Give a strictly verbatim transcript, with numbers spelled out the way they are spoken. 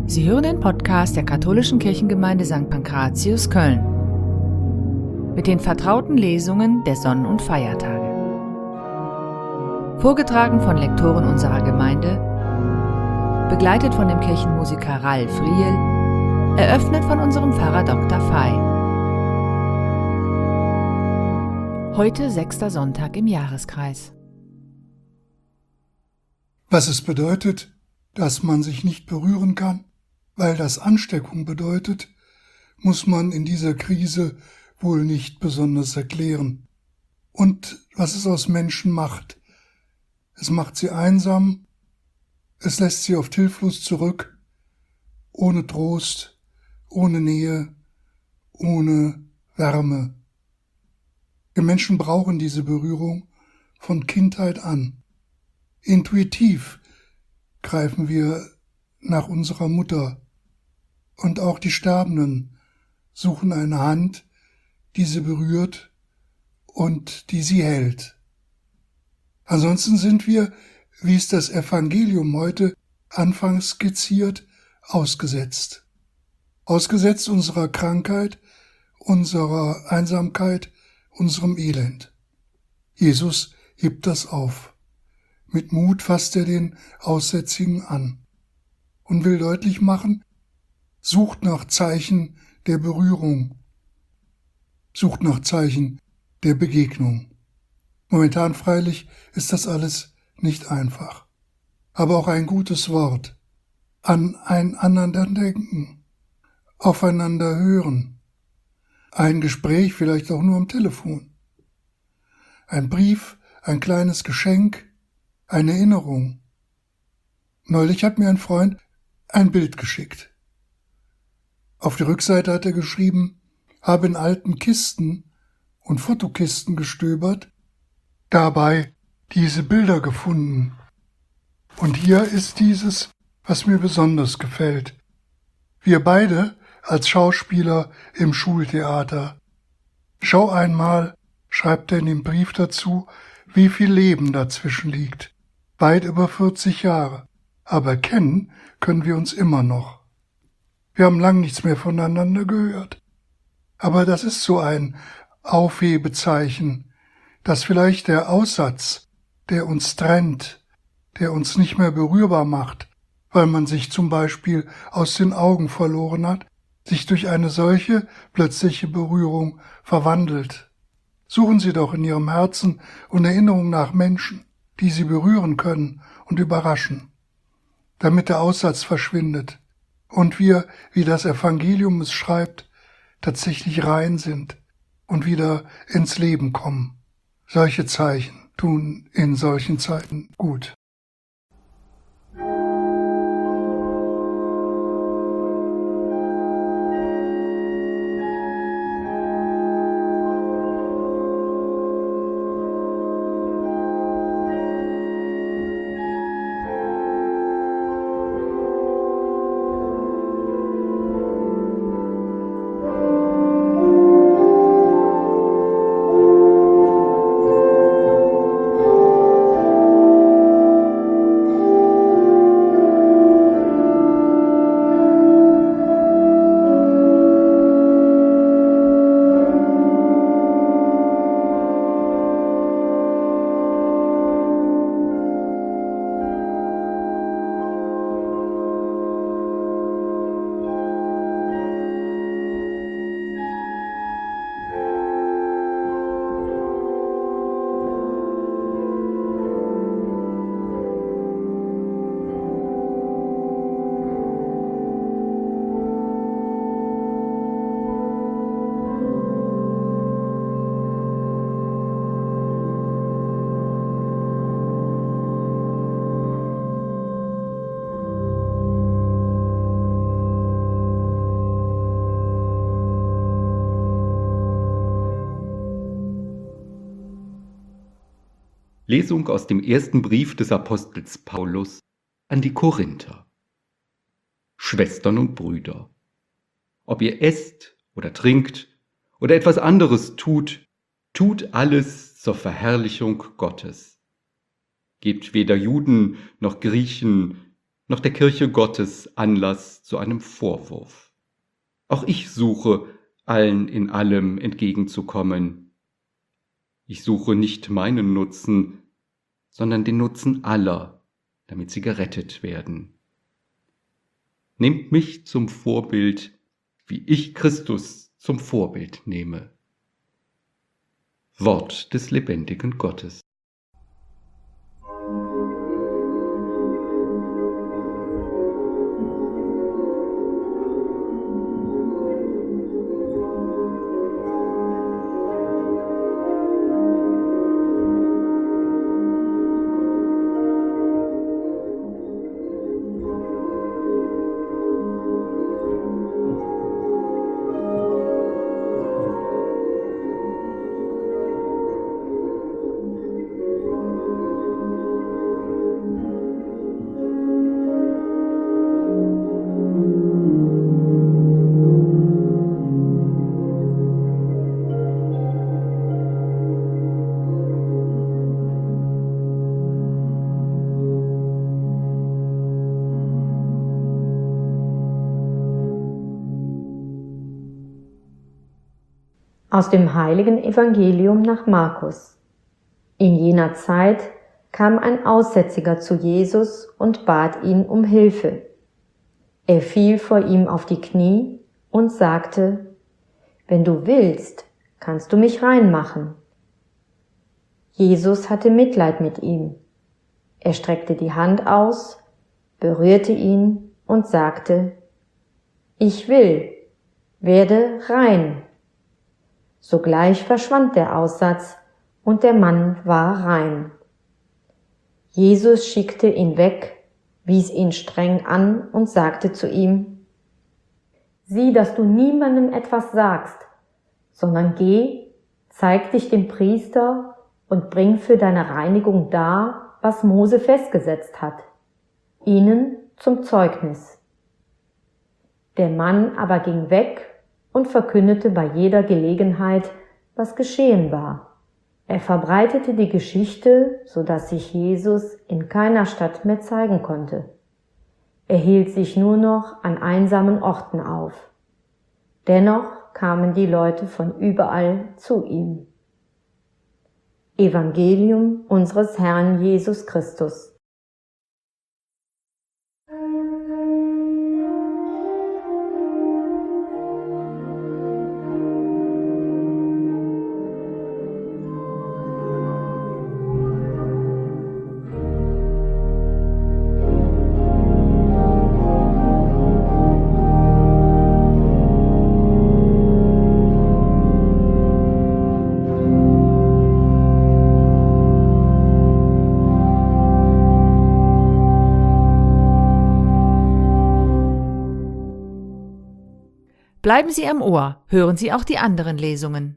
Sie hören den Podcast der Katholischen Kirchengemeinde Sankt Pankratius Köln mit den vertrauten Lesungen der Sonnen- und Feiertage. Vorgetragen von Lektoren unserer Gemeinde, begleitet von dem Kirchenmusiker Ralf Riel, eröffnet von unserem Pfarrer Doktor Fey. Heute sechster Sonntag im Jahreskreis. Was es bedeutet, dass man sich nicht berühren kann, weil das Ansteckung bedeutet, muss man in dieser Krise wohl nicht besonders erklären. Und was es aus Menschen macht. Es macht sie einsam, es lässt sie oft hilflos zurück, ohne Trost, ohne Nähe, ohne Wärme. Wir Menschen brauchen diese Berührung von Kindheit an. Intuitiv greifen wir nach unserer Mutter. Und auch die Sterbenden suchen eine Hand, die sie berührt und die sie hält. Ansonsten sind wir, wie es das Evangelium heute anfangs skizziert, ausgesetzt. Ausgesetzt unserer Krankheit, unserer Einsamkeit, unserem Elend. Jesus hebt das auf. Mit Mut fasst er den Aussätzigen an und will deutlich machen, sucht nach Zeichen der Berührung, sucht nach Zeichen der Begegnung. Momentan freilich ist das alles nicht einfach, aber auch ein gutes Wort, aneinander denken, aufeinander hören, ein Gespräch vielleicht auch nur am Telefon, ein Brief, ein kleines Geschenk, eine Erinnerung. Neulich hat mir ein Freund ein Bild geschickt. Auf der Rückseite hat er geschrieben, habe in alten Kisten und Fotokisten gestöbert, dabei diese Bilder gefunden. Und hier ist dieses, was mir besonders gefällt. Wir beide als Schauspieler im Schultheater. Schau einmal, schreibt er in dem Brief dazu, wie viel Leben dazwischen liegt. Weit über vierzig Jahre. Aber kennen können wir uns immer noch. Wir haben lang nichts mehr voneinander gehört. Aber das ist so ein Aufhebezeichen, dass vielleicht der Aussatz, der uns trennt, der uns nicht mehr berührbar macht, weil man sich zum Beispiel aus den Augen verloren hat, sich durch eine solche plötzliche Berührung verwandelt. Suchen Sie doch in Ihrem Herzen und Erinnerung nach Menschen, die Sie berühren können und überraschen, damit der Aussatz verschwindet und wir, wie das Evangelium es schreibt, tatsächlich rein sind und wieder ins Leben kommen. Solche Zeichen tun in solchen Zeiten gut. Lesung aus dem ersten Brief des Apostels Paulus an die Korinther. Schwestern und Brüder, ob ihr esst oder trinkt oder etwas anderes tut, tut alles zur Verherrlichung Gottes. Gebt weder Juden noch Griechen, noch der Kirche Gottes Anlass zu einem Vorwurf. Auch ich suche, allen in allem entgegenzukommen. Ich suche nicht meinen Nutzen, sondern den Nutzen aller, damit sie gerettet werden. Nehmt mich zum Vorbild, wie ich Christus zum Vorbild nehme. Wort des lebendigen Gottes. Aus dem heiligen Evangelium nach Markus. In jener Zeit kam ein Aussätziger zu Jesus und bat ihn um Hilfe. Er fiel vor ihm auf die Knie und sagte: Wenn du willst, kannst du mich rein machen. Jesus hatte Mitleid mit ihm. Er streckte die Hand aus, berührte ihn und sagte: Ich will, werde rein. Sogleich verschwand der Aussatz und der Mann war rein. Jesus schickte ihn weg, wies ihn streng an und sagte zu ihm: Sieh, dass du niemandem etwas sagst, sondern geh, zeig dich dem Priester und bring für deine Reinigung dar, was Mose festgesetzt hat, ihnen zum Zeugnis. Der Mann aber ging weg und verkündete bei jeder Gelegenheit, was geschehen war. Er verbreitete die Geschichte, so dass sich Jesus in keiner Stadt mehr zeigen konnte. Er hielt sich nur noch an einsamen Orten auf. Dennoch kamen die Leute von überall zu ihm. Evangelium unseres Herrn Jesus Christus. Bleiben Sie am Ohr, hören Sie auch die anderen Lesungen.